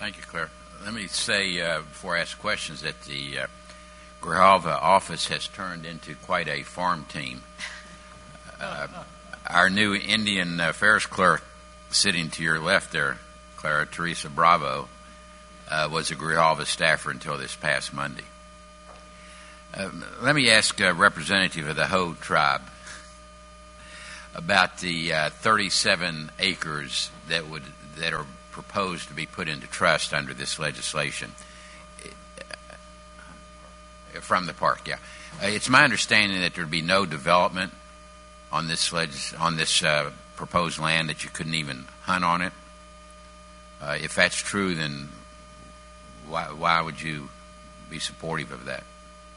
Thank you, Claire. Let me say, before I ask questions, that the Grijalva office has turned into quite a farm team. Our new Indian affairs clerk sitting to your left there, Clara, Teresa Bravo, was a Grijalva staffer until this past Monday. Let me ask a representative of the Hoh tribe about the 37 acres that are proposed to be put into trust under this legislation from the park. Yeah, it's my understanding that there would be no development on this proposed land, that you couldn't even hunt on it. If that's true, then why would you be supportive of that?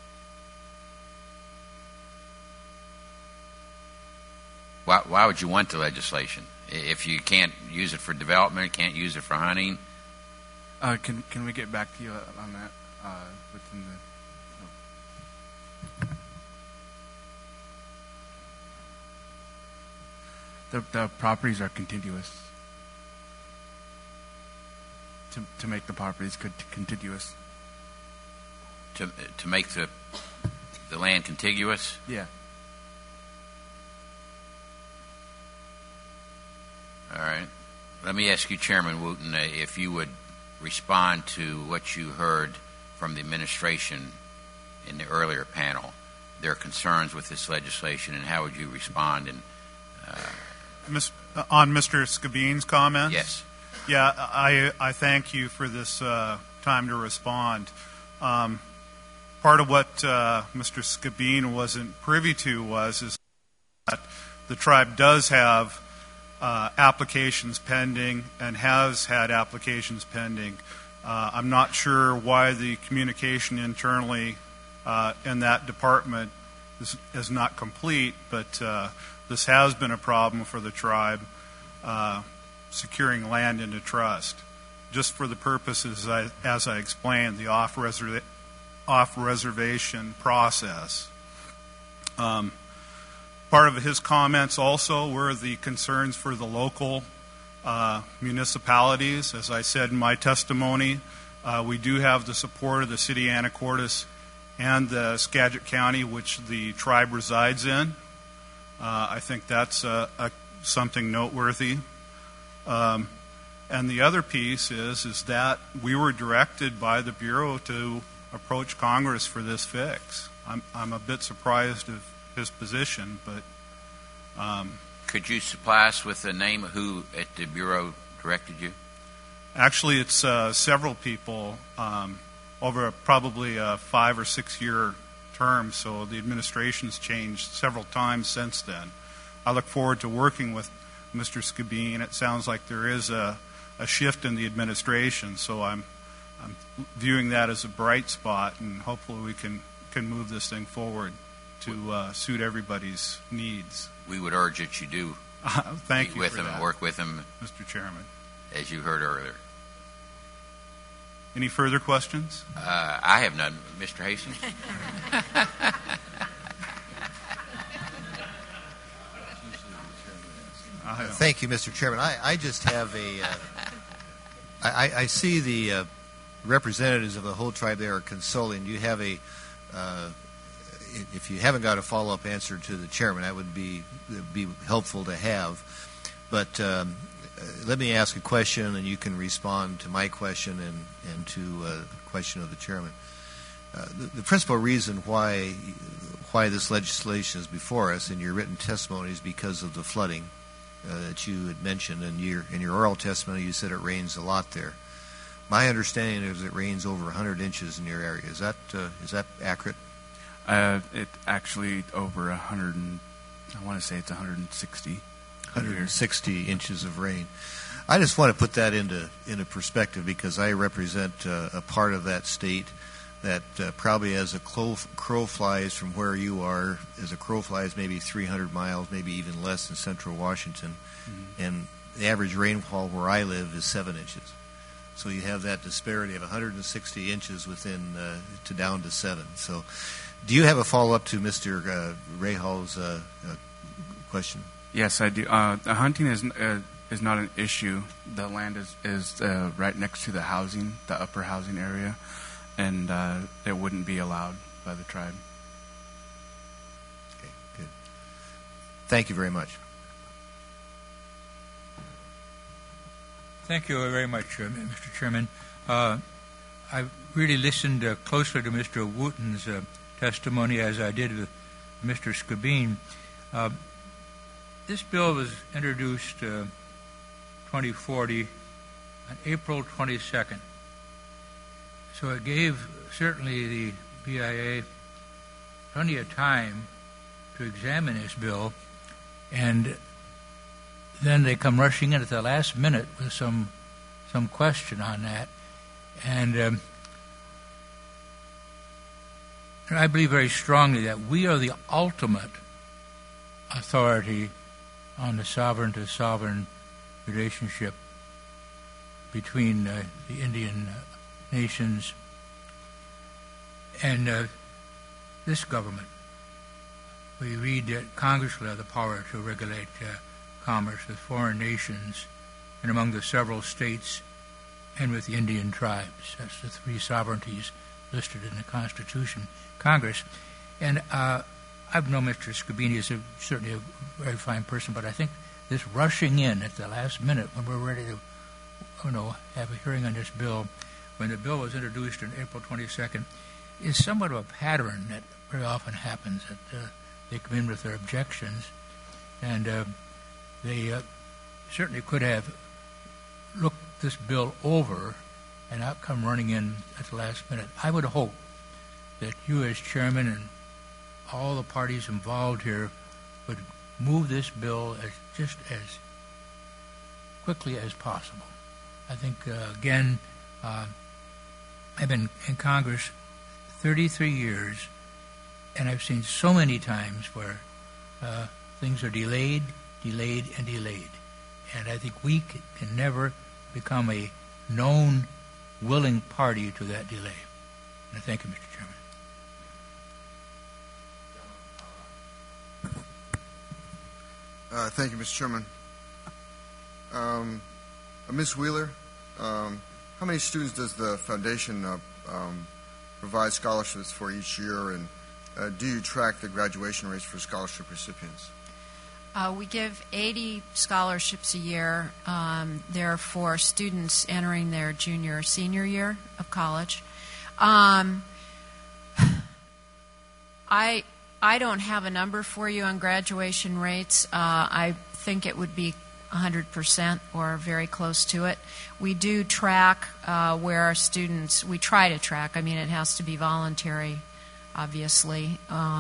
Why would you want the legislation if you can't use it for development, can't use it for hunting? Can we get back to you on that within the properties are contiguous. To make the properties contiguous. To make the land contiguous? Yeah. All right. Let me ask you, Chairman Wooten, if you would respond to what you heard from the administration in the earlier panel, their concerns with this legislation, and how would you respond? And on Mr. Skabine's comments? Yes. Yeah, I thank you for this time to respond. Part of what Mr. Skabine wasn't privy to is that the tribe does have applications pending and has had applications pending. I'm not sure why the communication internally in that department is not complete, but this has been a problem for the tribe securing land into trust. Just for the purposes, as I explained, the off-reservation process. Part of his comments also were the concerns for the local municipalities. As I said in my testimony, we do have the support of the city of Anacortes and the Skagit County, which the tribe resides in. I think that's something noteworthy. And the other piece is that we were directed by the Bureau to approach Congress for this fix. I'm a bit surprised of his position, but could you supply us with the name of who at the Bureau directed you? Actually, it's several people over probably a 5 or 6 year term, so the administration's changed several times since then. I look forward to working with Mr. Skabine. It sounds like there is a shift in the administration, so I'm viewing that as a bright spot, and hopefully we can move this thing forward to suit everybody's needs. We would urge that you do Thank you with for them that, and work with them, Mr. Chairman. as you heard earlier. Any further questions? I have none. Mr. Hastings? Thank you, Mr. Chairman. I just have I see the representatives of the whole tribe there are consoling. You have if you haven't got a follow-up answer to the chairman, that would be helpful to have. But let me ask a question, and you can respond to my question and to the question of the chairman. The principal reason why this legislation is before us in your written testimony is because of the flooding that you had mentioned. In your oral testimony, you said it rains a lot there. My understanding is it rains over 100 inches in your area. Is that accurate? It actually over 100. I want to say it's 160. 160 inches of rain. I just want to put that into perspective because I represent a part of that state that probably as a crow flies from where you are, as a crow flies maybe 300 miles, maybe even less in central Washington. Mm-hmm. And the average rainfall where I live is 7 inches. So you have that disparity of 160 inches within to down to 7. So do you have a follow-up to Mr. Rahal's question? Yes, I do. The hunting is is not an issue. The land is right next to the housing, the upper housing area, and it wouldn't be allowed by the tribe. Okay, good. Thank you very much. Thank you very much, Mr. Chairman. I really listened closely to Mr. Wooten's testimony, as I did with Mr. Skabeen. This bill was introduced 2040 on April 22nd. So it gave certainly the BIA plenty of time to examine this bill, and then they come rushing in at the last minute with some question on that. And I believe very strongly that we are the ultimate authority on the sovereign-to-sovereign relationship between the Indian nations and this government. We read that Congress will have the power to regulate commerce with foreign nations and among the several states and with the Indian tribes. That's the three sovereignties listed in the Constitution, Congress. And I've known Mr. Scabini is certainly a very fine person, but I think this rushing in at the last minute when we're ready to have a hearing on this bill, when the bill was introduced on April 22nd, is somewhat of a pattern that very often happens, that they come in with their objections, and they certainly could have looked this bill over and not come running in at the last minute. I would hope that you as chairman and all the parties involved here would move this bill just as quickly as possible. I think, again, I've been in Congress 33 years, and I've seen so many times where things are delayed, and I think we can never become a known, willing party to that delay. And I thank you, Mr. Chairman. Thank you, Mr. Chairman. Ms. Wheeler, how many students does the foundation provide scholarships for each year, and do you track the graduation rates for scholarship recipients? We give 80 scholarships a year. They're for students entering their junior or senior year of college. I don't have a number for you on graduation rates. I think it would be 100% or very close to it. We do track where our students, we try to track. I mean, it has to be voluntary, obviously.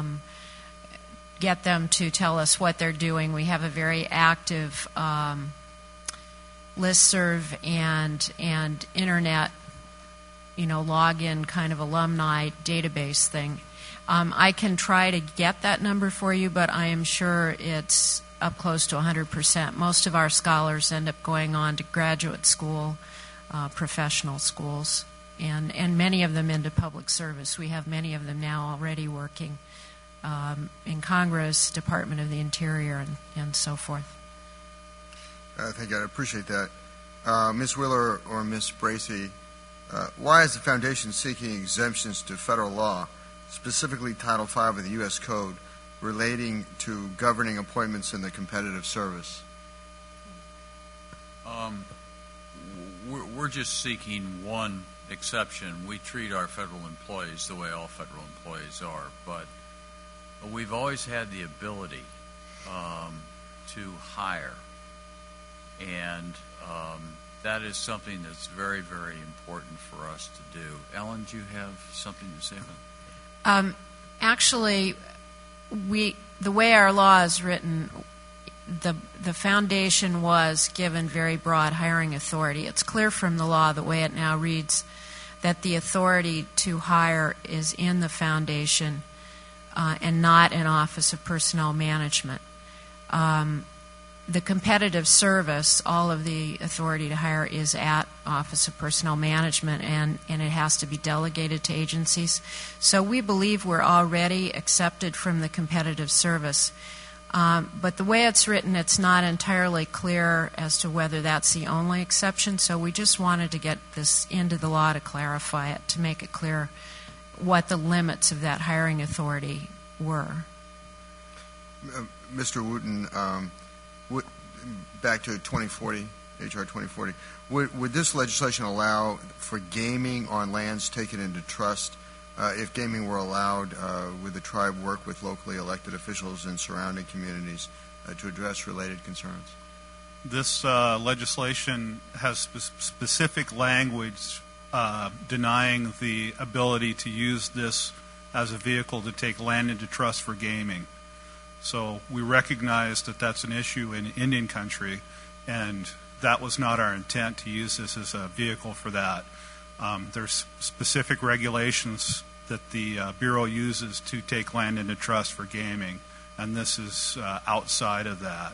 Get them to tell us what they're doing. We have a very active listserv and internet, login kind of alumni database thing. I can try to get that number for you, but I am sure it's up close to 100%. Most of our scholars end up going on to graduate school, professional schools, and many of them into public service. We have many of them now already working in Congress, Department of the Interior, and so forth. Thank you. I appreciate that. Ms. Wheeler or Ms. Bracey, why is the foundation seeking exemptions to federal law, specifically Title V of the U.S. Code, relating to governing appointments in the competitive service? We're just seeking one exception. We treat our federal employees the way all federal employees are, but we've always had the ability to hire, and that is something that's very, very important for us to do. Ellen, do you have something to say about that? Actually, the way our law is written, the foundation was given very broad hiring authority. It's clear from the law, the way it now reads, that the authority to hire is in the foundation and not an Office of Personnel Management. The competitive service, all of the authority to hire is at Office of Personnel Management, and it has to be delegated to agencies. So we believe we're already accepted from the competitive service. But the way it's written, it's not entirely clear as to whether that's the only exception, so we just wanted to get this into the law to clarify it, to make it clear what the limits of that hiring authority were. Mr. Wooten, back to 2040, H.R. 2040, would this legislation allow for gaming on lands taken into trust? If gaming were allowed, would the tribe work with locally elected officials in surrounding communities to address related concerns? This legislation has specific language denying the ability to use this as a vehicle to take land into trust for gaming. So we recognize that that's an issue in Indian country, and that was not our intent to use this as a vehicle for that. There's specific regulations that the Bureau uses to take land into trust for gaming, and this is outside of that.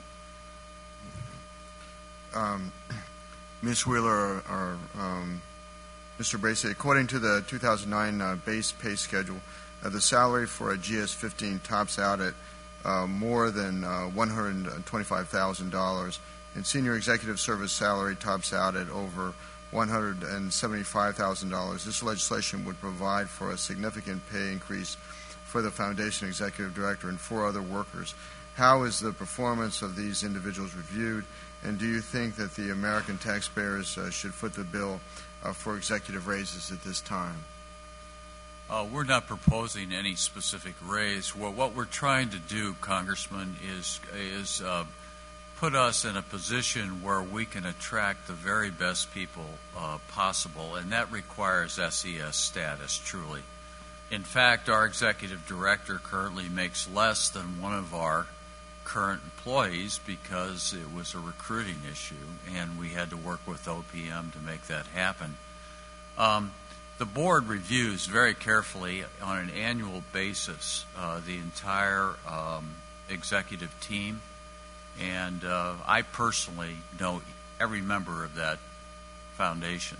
Ms. Wheeler or Mr. Bracey, according to the 2009 base pay schedule, the salary for a GS-15 tops out at more than $125,000, and senior executive service salary tops out at over $175,000. This legislation would provide for a significant pay increase for the Foundation Executive Director and 4 other workers. How is the performance of these individuals reviewed, and do you think that the American taxpayers should foot the bill for executive raises at this time? We're not proposing any specific raise. What we're trying to do, Congressman, is put us in a position where we can attract the very best people possible, and that requires SES status, truly. In fact, our executive director currently makes less than one of our current employees because it was a recruiting issue, and we had to work with OPM to make that happen. The board reviews very carefully on an annual basis the entire executive team, and I personally know every member of that foundation.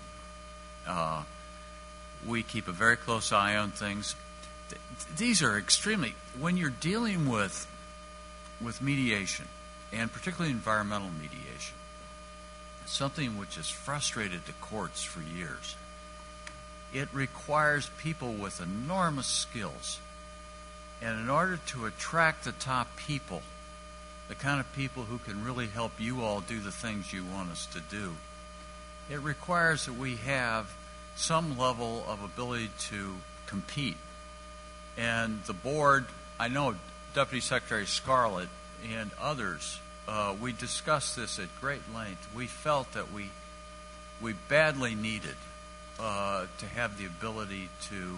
We keep a very close eye on things. These are extremely, when you're dealing with mediation, and particularly environmental mediation, something which has frustrated the courts for years. It requires people with enormous skills. And in order to attract the top people, the kind of people who can really help you all do the things you want us to do, it requires that we have some level of ability to compete. And the board, I know Deputy Secretary Scarlett and others, we discussed this at great length. We felt that we badly needed to have the ability to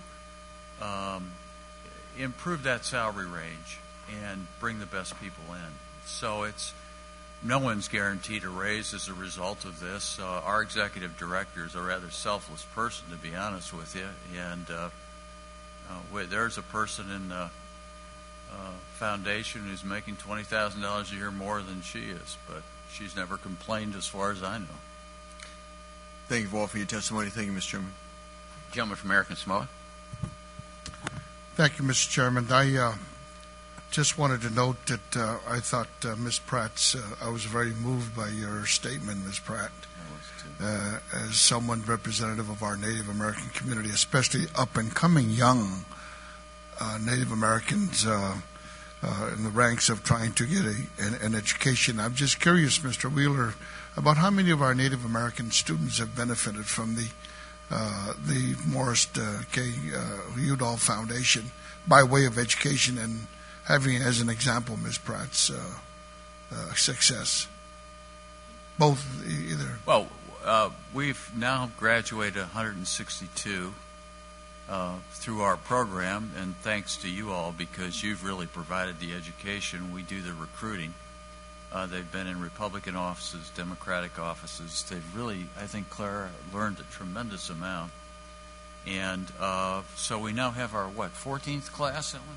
improve that salary range and bring the best people in. So no one's guaranteed a raise as a result of this. Our executive director is a rather selfless person, to be honest with you, and there's a person in the foundation who's making $20,000 a year more than she is, but she's never complained as far as I know. Thank you all for your testimony. Thank you, Mr. Chairman. Gentleman from American Samoa. Thank you, Mr. Chairman. I just wanted to note that I thought Ms. Pratt's, I was very moved by your statement, Ms. Pratt, as someone representative of our Native American community, especially up-and-coming young Native Americans in the ranks of trying to get an education. I'm just curious, Mr. Wheeler, about how many of our Native American students have benefited from the Morris K. Udall Foundation by way of education, and having as an example Ms. Pratt's success. Both, either. Well, we've now graduated 162 through our program, and thanks to you all, because you've really provided the education. We do the recruiting. They've been in Republican offices, Democratic offices. They've really, I think, Clara, learned a tremendous amount. And so we now have our, 14th class, Ellen?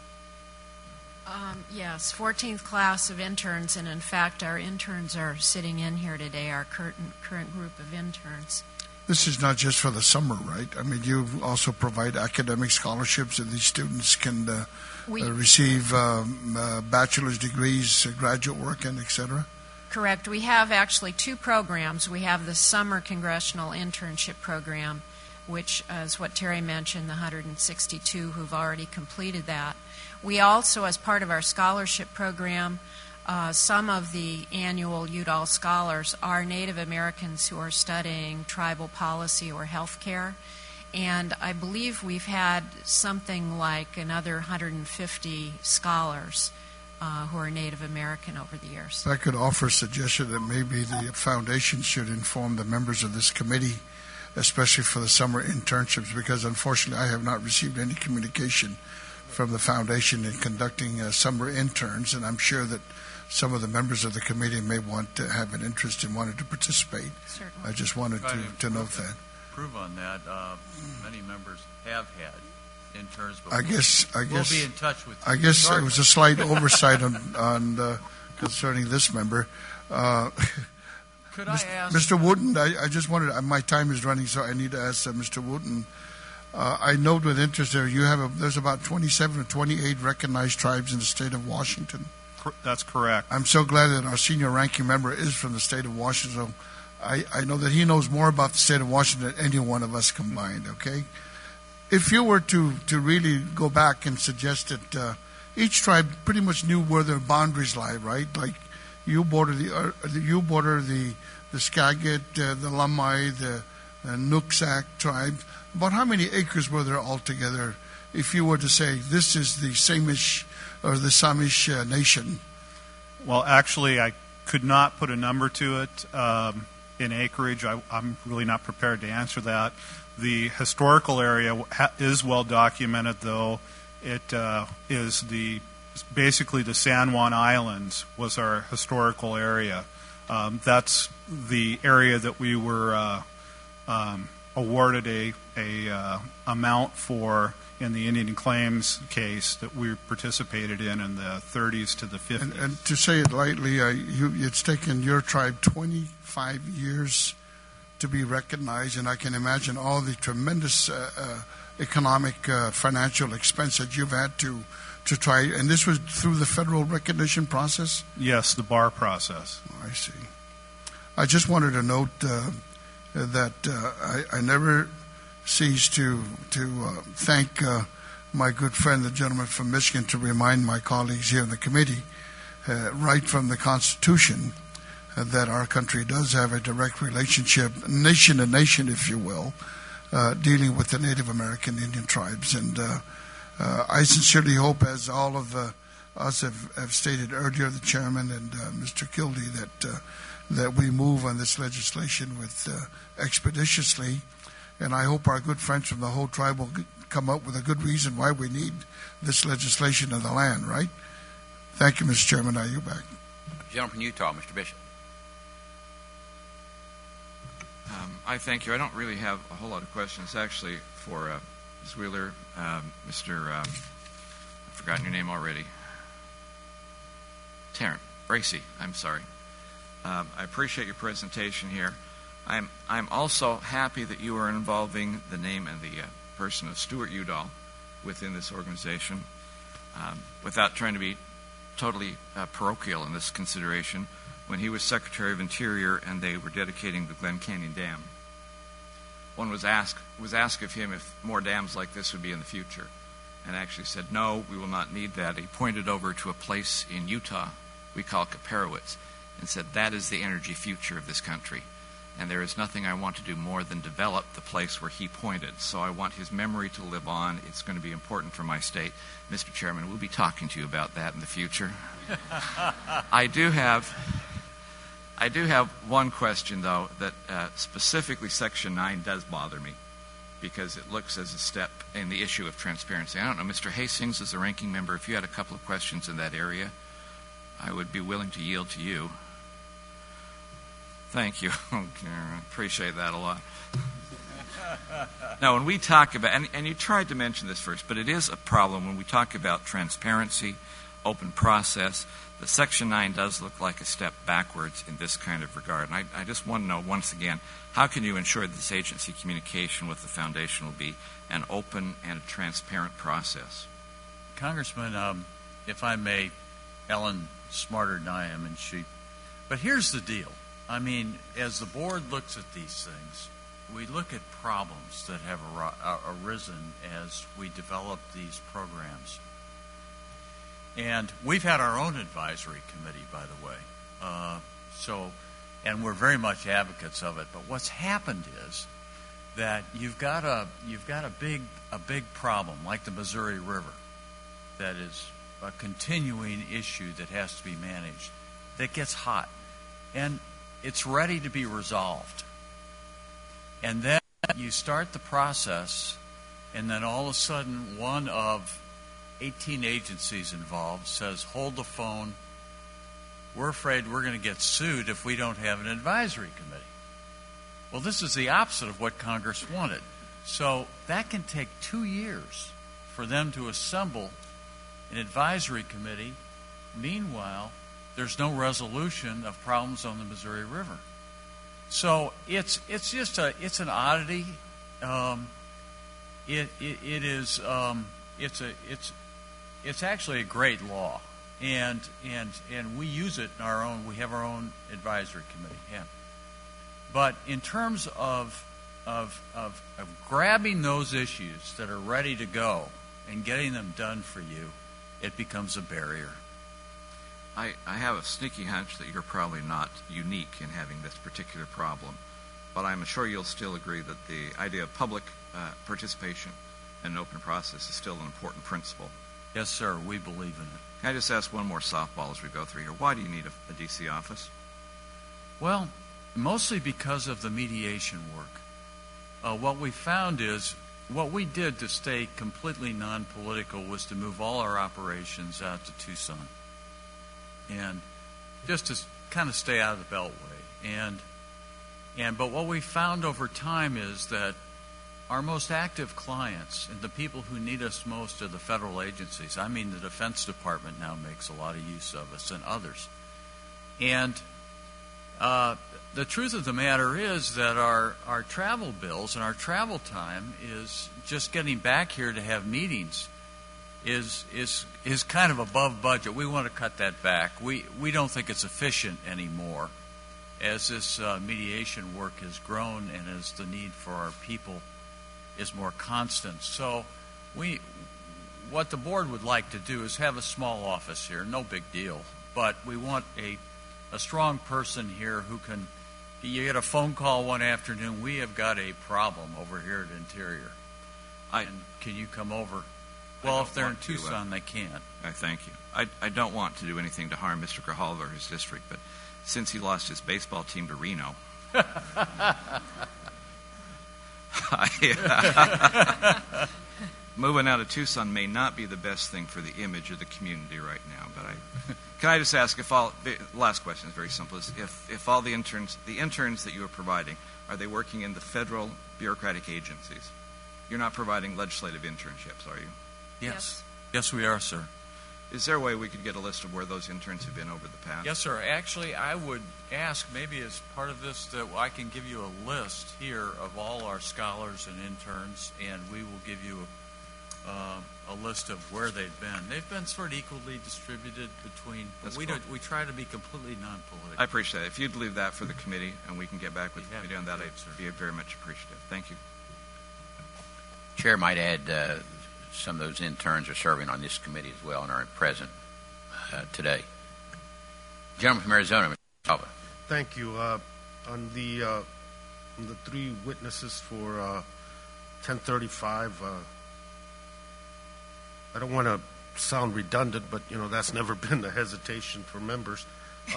Yes, 14th class of interns, and in fact our interns are sitting in here today, our current group of interns. this is not just for the summer, right? I mean, you also provide academic scholarships, and these students can receive bachelor's degrees, graduate work, and et cetera? Correct. We have actually two programs. We have the Summer Congressional Internship Program, which is what Terry mentioned, the 162 who've already completed that. We also, as part of our scholarship program, some of the annual Udall scholars are Native Americans who are studying tribal policy or health care. And I believe we've had something like another 150 scholars who are Native American over the years. I could offer a suggestion that maybe the foundation should inform the members of this committee, especially for the summer internships, because unfortunately I have not received any communication from the foundation in conducting summer interns, and I'm sure that some of the members of the committee may want to have an interest in wanting to participate. Certainly. I just wanted to note that. Prove on that. Many members have had interns, but I guess we'll be in touch with you. I guess it was a slight oversight on concerning this member. Could I ask Mr. Wooten, I just wanted, my time is running, so I need to ask Mr. Wooten. I note with interest there's about 27 or 28 recognized tribes in the state of Washington. That's correct. I'm so glad that our senior ranking member is from the state of Washington. So I know that he knows more about the state of Washington than any one of us combined, okay? If you were to really go back and suggest that each tribe pretty much knew where their boundaries lie, right? Like you border the Skagit, the Lamai, the Nooksack tribes. About how many acres were there altogether if you were to say this is the Samish or the Samish nation? Well, actually, I could not put a number to it in acreage. I'm really not prepared to answer that. The historical area is well documented, though. It is basically the San Juan Islands was our historical area. That's the area that we were awarded a amount for in the Indian Claims case that we participated in the 30s to the 50s. And to say it lightly, it's taken your tribe 25 years to be recognized, and I can imagine all the tremendous economic, financial expense that you've had to try. And this was through the federal recognition process? Yes, the bar process. Oh, I see. I just wanted to note that I never cease to thank my good friend, the gentleman from Michigan, to remind my colleagues here in the committee, right from the Constitution, that our country does have a direct relationship, nation to nation, if you will, dealing with the Native American Indian tribes. And I sincerely hope, as all of us have stated earlier, the chairman and Mr. Kildee, that we move on this legislation with expeditiously. And I hope our good friends from the whole tribe will come up with a good reason why we need this legislation in the land, right? Thank you, Mr. Chairman. I yield back. Gentleman from Utah, Mr. Bishop. I thank you. I don't really have a whole lot of questions, actually, for Ms. Wheeler. Mr. I've forgotten your name already. Tarrant. Bracey, I'm sorry. I appreciate your presentation here. I'm also happy that you are involving the name and the person of Stuart Udall within this organization. Without trying to be totally parochial in this consideration, when he was Secretary of Interior and they were dedicating the Glen Canyon Dam, one was asked of him if more dams like this would be in the future, and actually said, no, we will not need that. He pointed over to a place in Utah we call Kaparowitz and said, that is the energy future of this country. And there is nothing I want to do more than develop the place where he pointed. So I want his memory to live on. It's going to be important for my state. Mr. Chairman, we'll be talking to you about that in the future. I do have one question, though, that specifically Section 9 does bother me because it looks as a step in the issue of transparency. I don't know, Mr. Hastings, as the ranking member, if you had a couple of questions in that area, I would be willing to yield to you. Thank you. Appreciate that a lot. Now, when we talk about, and you tried to mention this first, but it is a problem when we talk about transparency, open process. The Section 9 does look like a step backwards in this kind of regard. And I just want to know, once again, how can you ensure that this agency communication with the foundation will be an open and a transparent process? Congressman, if I may, Ellen's smarter than I am, and but here's the deal. I mean, as the board looks at these things, we look at problems that have arisen as we develop these programs. And we've had our own advisory committee, by the way. And we're very much advocates of it. But what's happened is that you've got a big problem like the Missouri River that is a continuing issue that has to be managed, that gets hot, and it's ready to be resolved. And then you start the process, and then all of a sudden one of 18 agencies involved says, hold the phone, we're afraid we're going to get sued if we don't have an advisory committee. Well, this is the opposite of what Congress wanted. So that can take 2 years for them to assemble an advisory committee. Meanwhile, there's no resolution of problems on the Missouri River. So it's an oddity. It's actually a great law, and we use it in our own. We have our own advisory committee. Yeah. But in terms of grabbing those issues that are ready to go and getting them done for you, it becomes a barrier. I have a sneaky hunch that you're probably not unique in having this particular problem, but I'm sure you'll still agree that the idea of public participation in an open process is still an important principle. Yes, sir, we believe in it. Can I just ask one more softball as we go through here? Why do you need a D.C. office? Well, mostly because of the mediation work. What we found is, what we did to stay completely non-political was to move all our operations out to Tucson, and just to kind of stay out of the Beltway. But what we found over time is that our most active clients and the people who need us most are the federal agencies. I mean, the Defense Department now makes a lot of use of us, and others. And the truth of the matter is that our travel bills and our travel time is just getting back here to have meetings is kind of above budget. We want to cut that back. We don't think it's efficient anymore as this mediation work has grown and as the need for our people is more constant. So what the board would like to do is have a small office here, no big deal, but we want a strong person here who can, you get a phone call one afternoon, we have got a problem over here at Interior. Can you come over? Well, if they're in Tucson, they can't. I thank you. I don't want to do anything to harm Mr. Grijalva or his district, but since he lost his baseball team to Reno, moving out of Tucson may not be the best thing for the image of the community right now. But can I just ask the last question is very simple: if all the interns that you are providing, are they working in the federal bureaucratic agencies? You're not providing legislative internships, are you? Yes. Yes, we are, sir. Is there a way we could get a list of where those interns have been over the past? Yes, sir. Actually, I would ask maybe as part of this that I can give you a list here of all our scholars and interns, and we will give you a list of where they've been. They've been sort of equally distributed between. We try to be completely non-political. I appreciate it. If you'd leave that for the committee, and we can get back with the committee on that, I'd be very much appreciative. Thank you. Chair might add some of those interns are serving on this committee as well and are present today. Gentleman from Arizona, Mr. Alva. Thank you. On the three witnesses for 1035, I don't want to sound redundant, but that's never been the hesitation for members.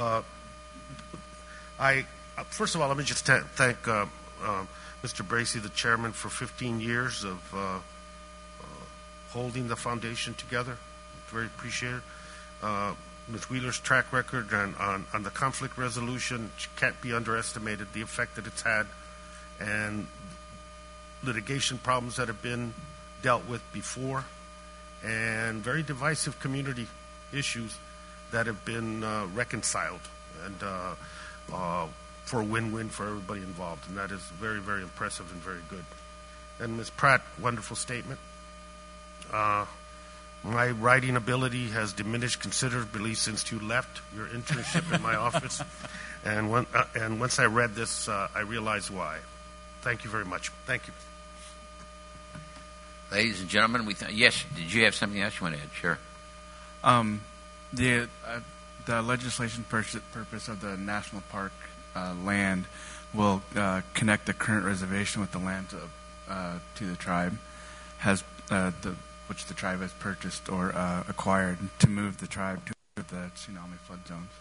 First of all, let me just thank Mr. Bracey, the chairman, for 15 years of holding the foundation together. Very appreciated. Ms. Wheeler's track record on the conflict resolution can't be underestimated, the effect that it's had, and litigation problems that have been dealt with before, and very divisive community issues that have been reconciled and for a win-win for everybody involved, and that is very, very impressive and very good. And Ms. Pratt, wonderful statement. My writing ability has diminished considerably since you left your internship in my office, and once I read this, I realized why. Thank you very much. Thank you. Ladies and gentlemen, yes, did you have something else you want to add? Sure. The legislation purpose of the national park land will connect the current reservation with the land to the tribe, which the tribe has purchased or acquired, to move the tribe to the tsunami flood zones.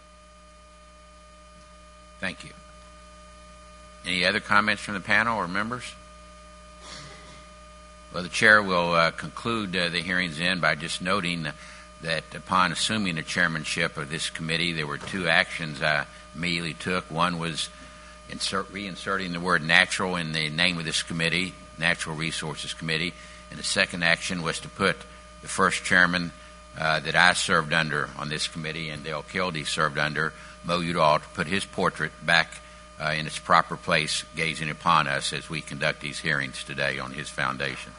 Thank you. Any other comments from the panel or members? Well, the chair will conclude the hearings then by just noting that upon assuming the chairmanship of this committee, there were two actions I immediately took. One was reinserting the word natural in the name of this committee, Natural Resources Committee, and the second action was to put the first chairman that I served under on this committee and Dale Kildee served under, Mo Udall, to put his portrait back in its proper place, gazing upon us as we conduct these hearings today on his foundation.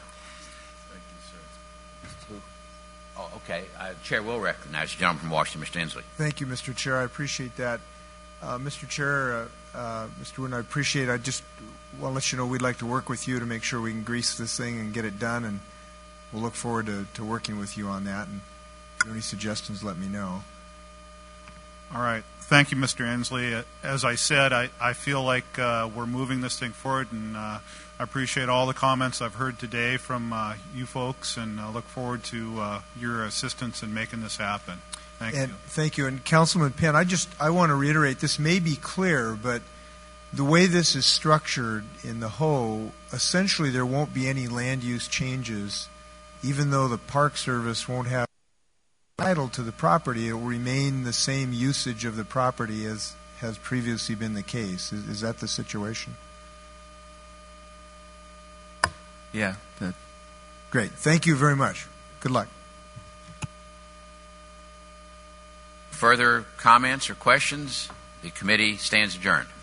Oh, okay. Chair will recognize the gentleman from Washington, Mr. Inslee. Thank you, Mr. Chair. I appreciate that. Mr. Chair, Mr. Wooden, I appreciate it. I just want to let you know we'd like to work with you to make sure we can grease this thing and get it done, and we'll look forward to working with you on that. And if you have any suggestions, let me know. All right. Thank you, Mr. Inslee. As I said, I feel like we're moving this thing forward, and I appreciate all the comments I've heard today from you folks, and I look forward to your assistance in making this happen. Thank you. Thank you. And Councilman Penn, I want to reiterate, this may be clear, but the way this is structured in the HO, essentially there won't be any land use changes, even though the Park Service won't have title to the property. It will remain the same usage of the property as has previously been the case. Is that the situation? Yeah. Great. Thank you very much. Good luck. Further comments or questions? The committee stands adjourned.